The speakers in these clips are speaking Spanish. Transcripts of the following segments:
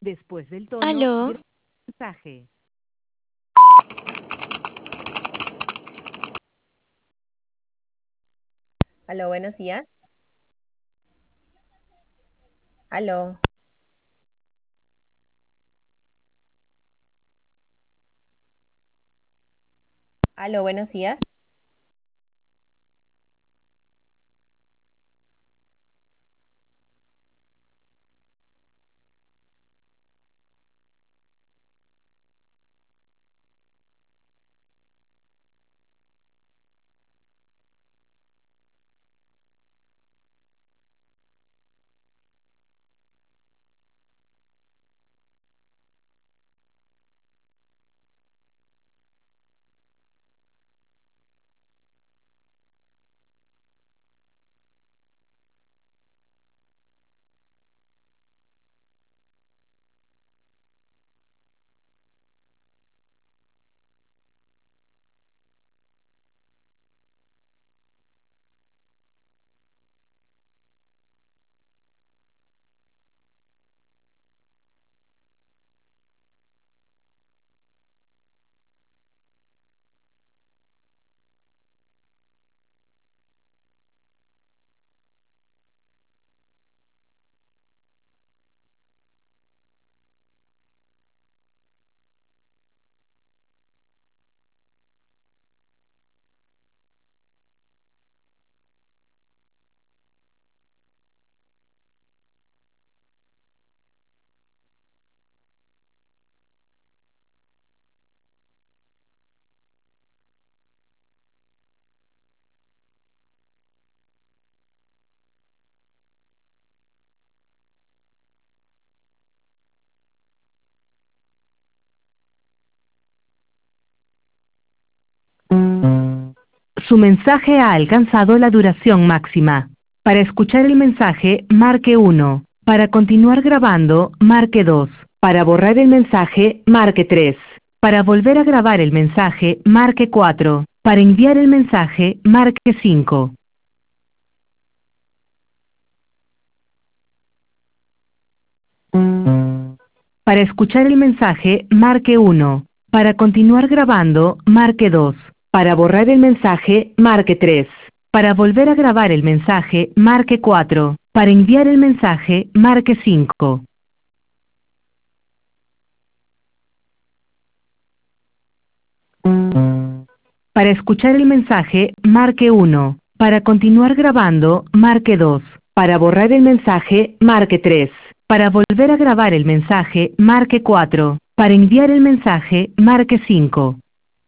Después del tono, Aló, graba el mensaje. Aló, buenos días. Aló. Aló, buenos días. Su mensaje ha alcanzado la duración máxima. Para escuchar el mensaje, marque 1. Para continuar grabando, marque 2. Para borrar el mensaje, marque 3. Para volver a grabar el mensaje, marque 4. Para enviar el mensaje, marque 5. Para escuchar el mensaje, marque 1. Para continuar grabando, marque 2. Para borrar el mensaje, marque 3. Para volver a grabar el mensaje, marque 4. Para enviar el mensaje, marque 5. Para escuchar el mensaje, marque 1. Para continuar grabando, marque 2. Para borrar el mensaje, marque 3. Para volver a grabar el mensaje, marque 4. Para enviar el mensaje, marque 5.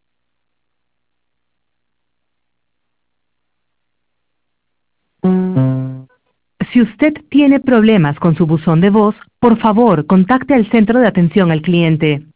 Si usted tiene problemas con su buzón de voz, por favor, contacte al centro de atención al cliente.